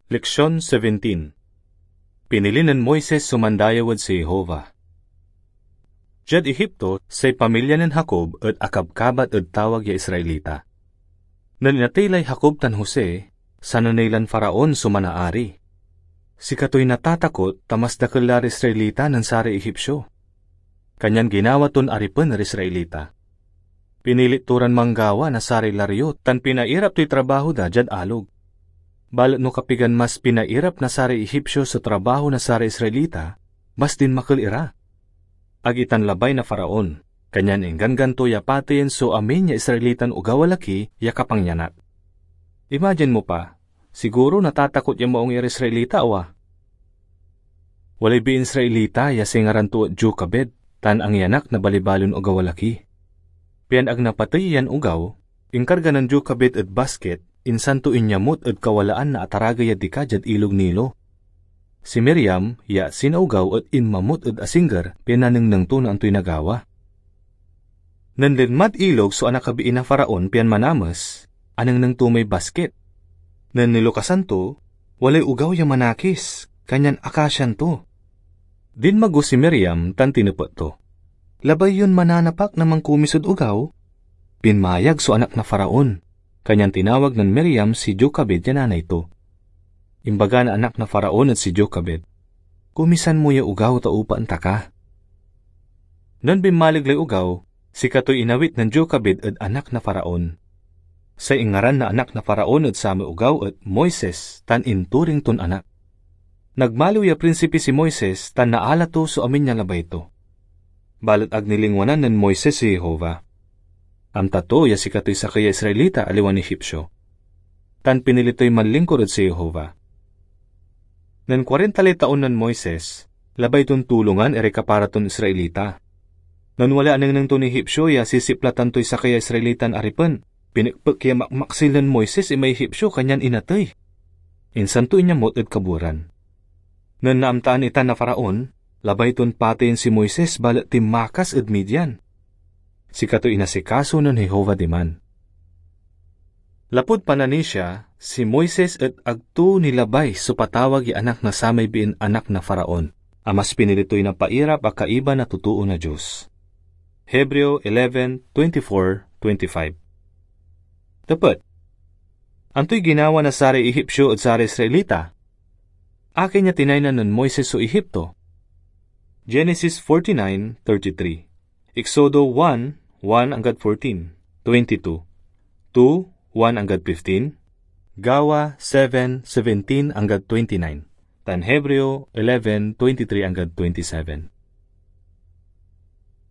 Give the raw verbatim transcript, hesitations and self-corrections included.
Leksyon seventeen. Pinili ng Moises sumandayawad si Jehova. Jad Ehipto, say pamilya ng Jacob at akabkabat at tawag ya Israelita. Naninatilay Jacob tan Jose, sa nanaylan Faraon sumanaari. Si katoy natatakot, tamas dakelar Israelita ng sari Ehipsyo. Kanyan ginawa ton aripen na Israelita. Pinilit turan manggawa na sari laryo, tan pinairap to'y trabaho da jad alog. Balat no kapigan mas pinairap na sari Ehipsyo sa trabaho na sari Israelita, mas din makalira. Agitan labay na Faraon, kanyan enggan ganto yapatin so amin ya Israelitan ugawalaki ya kapangyanat. Imagine mo pa, siguro natatakot ya maong Israelita awa. Walay bi Israelita ya singaran to Jokabed, tan ang yanak na balibalon ugawalaki. Pian ag napatay yan ugaw, ingkarga ng Jokabed at basket, insan to inyamot at kawalaan na ataragay at dikajad ilog Nilo. Si Miriam, ya sinaugaw at inmamot at asinggar, piananang nang to na anto'y nagawa. Nanlinmat ilog so anak kabiin na Faraon pian manamas, anang nang to may basket. Nan nilukasan to, walay ugaw ya manakis, kanyan akasyan to. Din mago si Miriam tan tinupot to. Labay yun mananapak namang kumisod ugaw, pinmayag so anak na Faraon. Kanyang tinawag ng Miriam si Jokabed ya nanay to. Imbaga na anak na Faraon at si Jokabed, kumisan mo ya ugaw ta upa anta ka. Nan bimaliglay ugaw, si katoy inawit ng Jokabed at anak na Faraon. Sa ingaran na anak na Faraon at sami ugaw at Moises tan inturing ton anak. Nagmaliw ya prinsipi si Moises tan naala to so amin niya labay to. Balat ag nilingwanan ng Moises si Jehova. Am tato ya si katoy sa kaya Israelita aliwan ni Ehipsyo. Tan pinilito'y manlingkurod si Jehova. Nan kwarentali taon ng Moises, labay ton tulungan ere kaparaton Israelita. Nan wala anang nang ton ni Ehipsyo ya sisiplatan to'y sa kaya Israelitan aripen, pinikpek kaya makmaksil ng Moises imay Ehipsyo kanyan inatoy. Insan to inyamot at kaburan. Nan naamtaan itan na Faraon, labay ton patin si Moises balat timakas at Midian. Si kato inasikaso ng Jehova diman. Lapod panani siya, si Moises at agto nilabay so patawag y anak na samay biin anak na Faraon, amas pinilito'y na pairap a kaiba na tutuo na Diyos. Hebreo eleven twenty-four to twenty-five. Dapat, anto'y ginawa na sari Ehipsyo at sari Israelita? Akin niya tinaynan ng Moises o Ehipto. Genesis forty-nine thirty-three. Exodo one, one hanggang fourteen, twenty-two, two, one hanggang fifteen, Gawa seven, seventeen hanggang twenty-nine, tan Hebreo eleven, twenty-three hanggang twenty-seven.